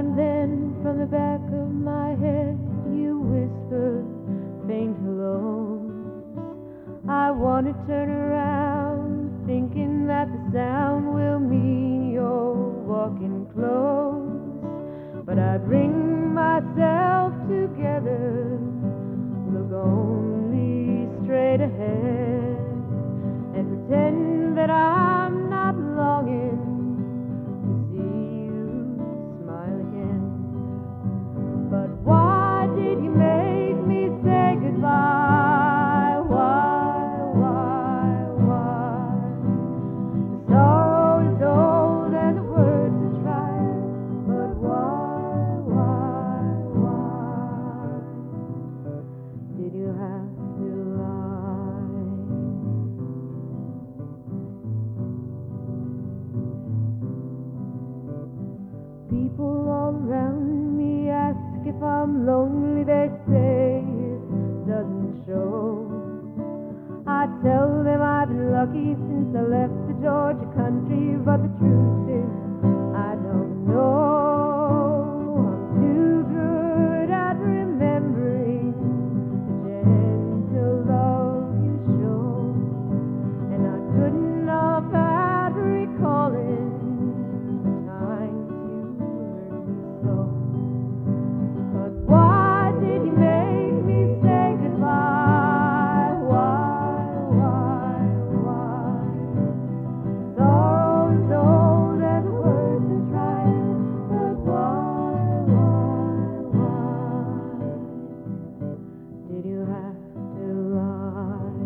and then from the back of my head you whisper faint hellos. I want to turn around thinking that the sound will mean you're walking close, but I bring myself together, look only straight ahead, and pretend that I'm not longing to see you smile again. But why did you make me say goodbye? Why? The sorrow is old and the words are tried, but why did you have to lie? People all around me ask if I'm lonely, they say it doesn't show. I tell them I've been lucky since I left the Georgia country, but the truth is I don't know. I'm too good at remembering the gentle love you show, and not good enough at recalling the times you hurt me so. But why did you make me say goodbye? Why? Sorrow is old and the words are tried, but why did you have to lie?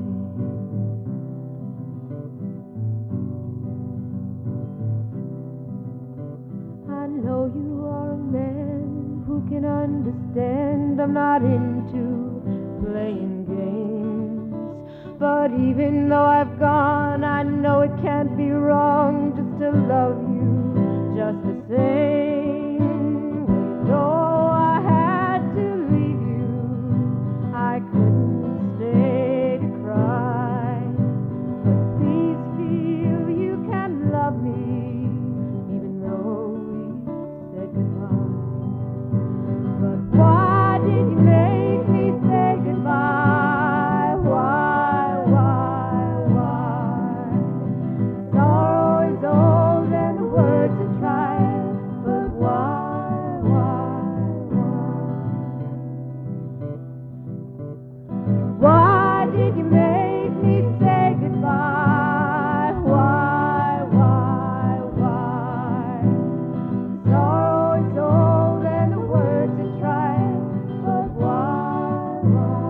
I know you are a man who can understand I'm not into playing games, but even though I've gone, I know it can't be wrong just to love you just the same. Though I had to leave you, I couldn't stay to cry, but please feel you can love me even though we said goodbye. But why did you make me say goodbye? Why? Sorrow is old and the words are tried, but why did you make me say goodbye? Why? Sorrow is old and the words are tried, but why?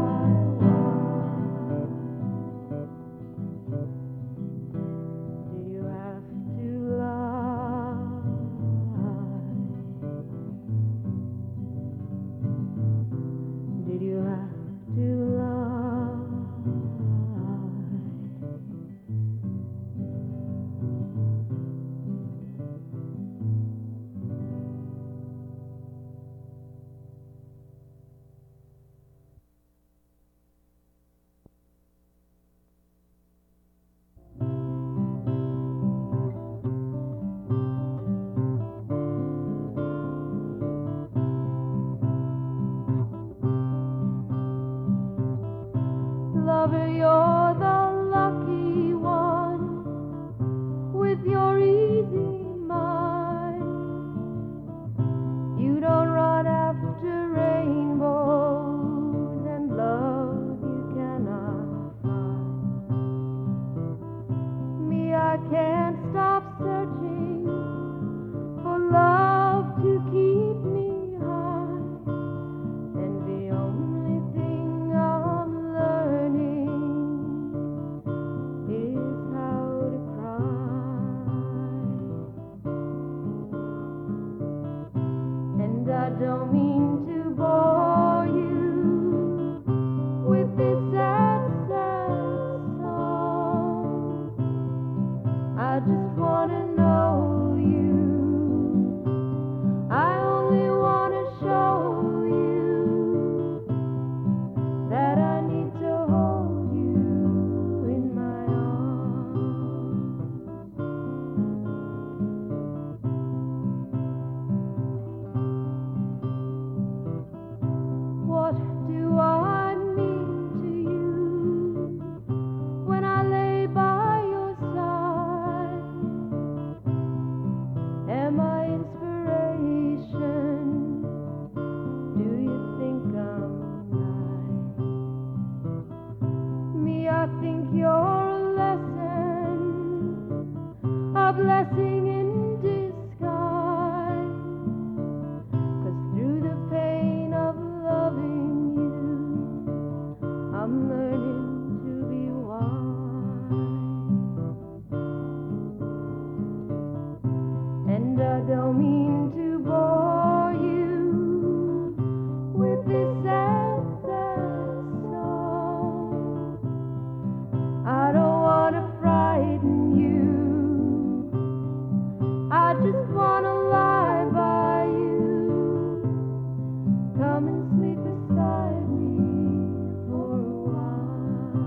Did you have to lie? Did you have to lie? Lover, you're the lucky one with your easy mind. You don't run after rainbows and love you cannot find. Me, I can't stop searching for love to keep me high, and the only thing I'm learning is how to cry. And I don't mean to bore you with this sad song. I just want to know you. I only want to show you that I need to hold you in my arms. Am I inspiration? Do you think I'm right? Me, I think you're a lesson, a blessing in disguise. 'Cause through the pain of loving you, I'm learning to be wise. And I don't mean to bore you with this sad, sad song. I don't want to frighten you, I just want to lie by you. Come and sleep beside me for a while.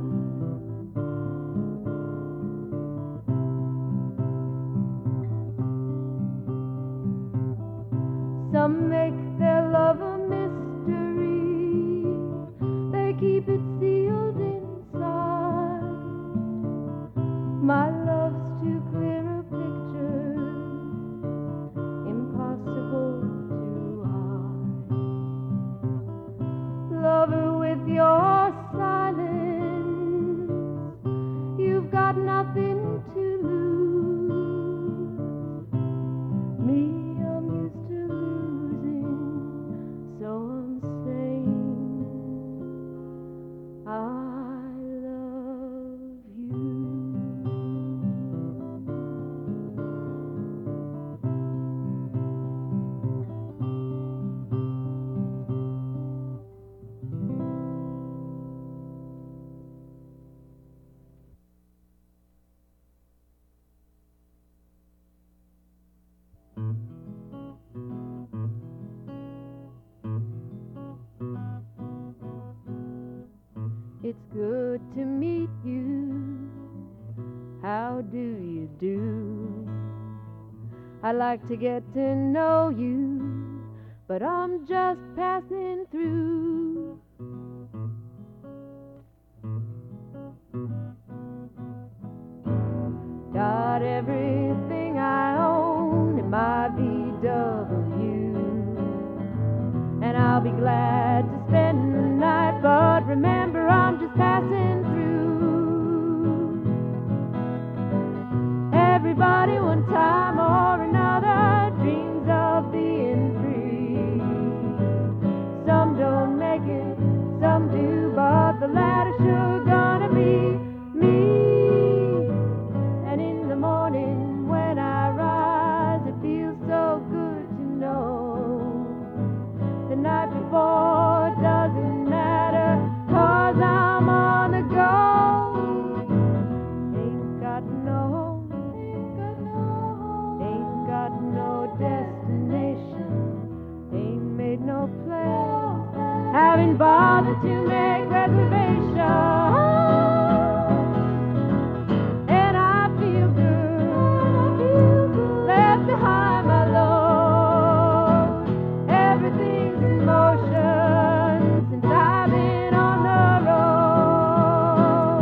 Some make their love a mystery, they keep it sealed inside. My love's too clear a picture, impossible to hide. Lover, with your silence, you've got nothing to lose. Me, I'm used to losing, so I'm saying I love you. It's good to meet you. How do you do? I like to get to know you, but I'm just passing through. Got everything I own in my VW, and I'll be glad to spend the night, but remember I'm just passing through. Everybody one time or another dreams of being free. Some don't make it, some do, but the latter's sure gonna be me. And in the morning when I rise, it feels so good to know the night before doesn't matter, 'cause I'm on the go. Ain't got no home, ain't got no destination, ain't made no plans, haven't bothered to make reservations. And I feel good, left behind my load. Everything's in motion since I've been on the road.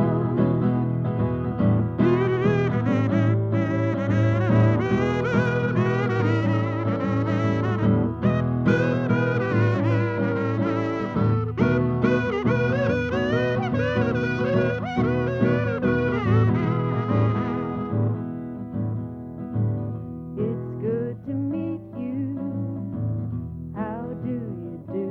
It's good to meet you. How do you do?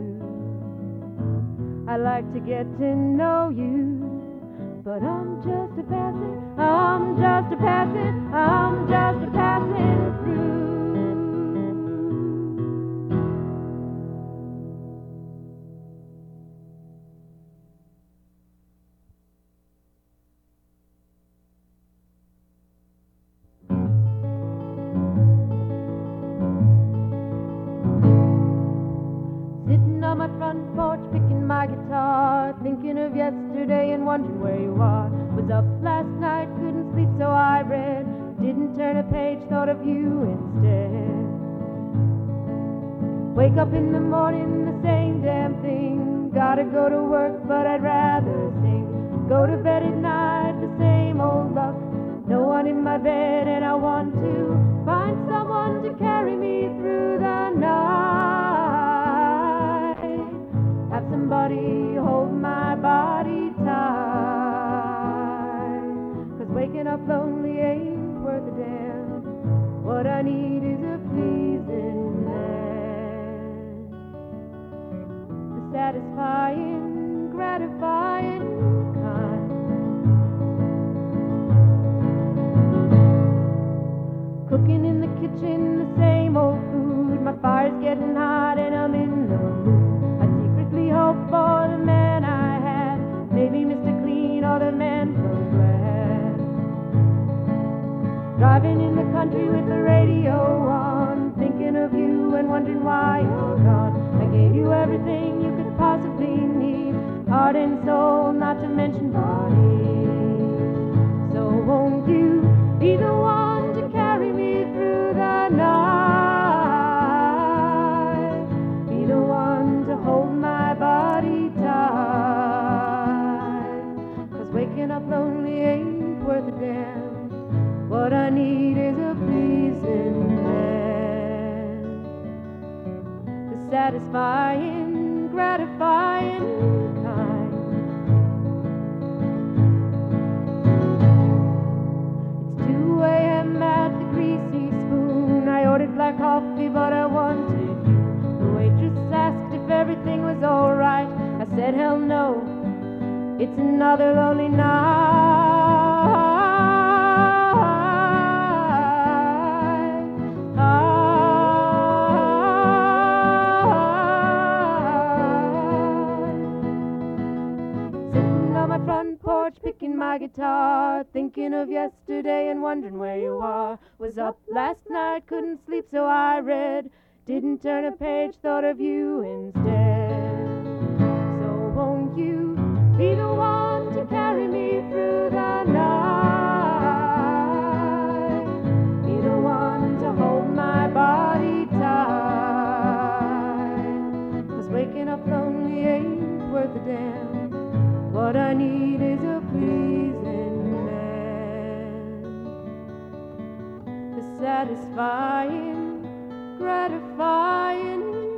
I like to get to know you, but I'm just a passing, I'm just a passing, I'm just a passing through. Sitting on my front porch, picking my guitar, thinking of yesterday and wondering where you are. Was up last night, couldn't sleep, so I read. Didn't turn a page, thought of you instead. Wake up in the morning, the same damn thing. Gotta go to work, but I'd rather sing. Go to bed at night, the same old luck. No one in my bed, and I want to find someone to What I need is a pleasing man, the satisfying, gratifying kind. Cooking in the kitchen, the same old food. My fire's getting hot and I'm in the mood. I secretly hope for the man I had, maybe Mr. Clean or the man from Glad. Driving in the country with the radio on, thinking of you and wondering why you're gone. I gave you everything you could possibly need, heart and soul, not to mention body. So won't you be the one to carry me through the night? Be the one to hold my body tight. 'Cause waking up lonely ain't worth a damn. What I need is a pleasing man, the satisfying, gratifying kind. It's 2 a.m. at the Greasy Spoon. I ordered black coffee, but I wanted you. The waitress asked if everything was alright. I said, hell no, it's another lonely night. Front porch picking my guitar, thinking of yesterday and wondering where you are. Was up last night, couldn't sleep, so I read. Didn't turn a page, thought of you instead. So won't you be the one to carry me through the night? Be the one to hold my body tight. 'Cause waking up lonely ain't worth a damn. What I need is a pleasing man, the satisfying, gratifying